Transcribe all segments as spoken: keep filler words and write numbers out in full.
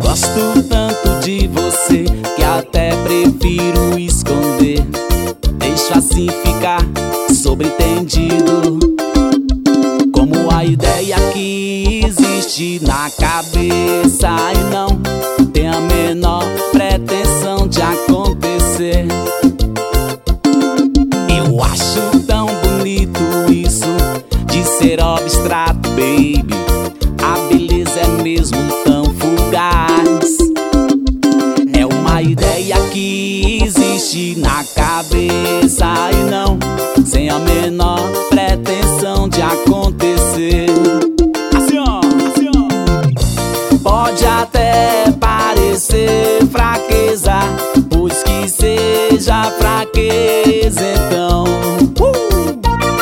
Gosto tanto de você que até prefiro esconder. Deixo assim ficar sobreentendido, como a ideia que existe na cabeça e não tem a menor pretensão de acontecer. Eu acho tão bonito isso de ser abstrato, baby. A beleza é mesmo tão fugaz. É uma ideia que existe na cabeça e não sem a menor pretensão de acontecer. Assim ó, assim ó. Pode até parecer fraqueza, pois que seja fraqueza então. uh!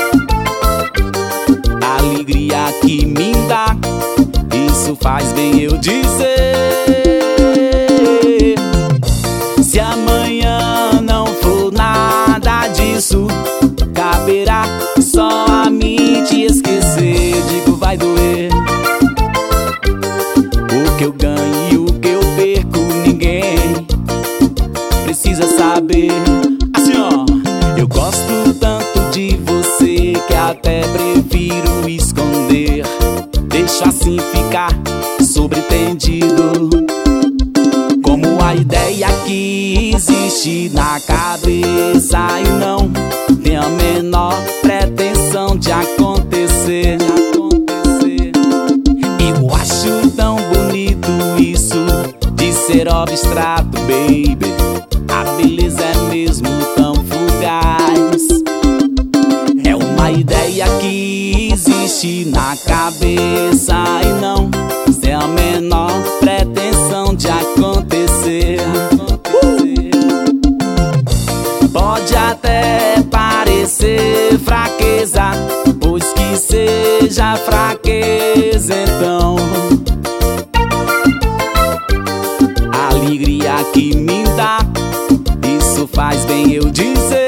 A alegria que me dá, isso faz bem eu dizer. Se amanhã não for nada disso, caberá só a mim te esquecer. Digo, vai doer. O que eu ganho e o que eu perco, ninguém precisa saber. Assim ó, eu gosto tanto de você que até prefiro esconder. Deixo assim ficar sobreentendido, como a ideia que existe na cabeça e não tem a menor pretensão de acontecer. Eu acho tão bonito isso de ser abstrato, baby. A beleza é mesmo tão fugaz. É uma ideia que existe na cabeça e não tem a menor pretensão de acontecer. uh! Pode até parecer fraqueza, pois que seja fraqueza então. A alegria que me dá, isso faz bem eu dizer.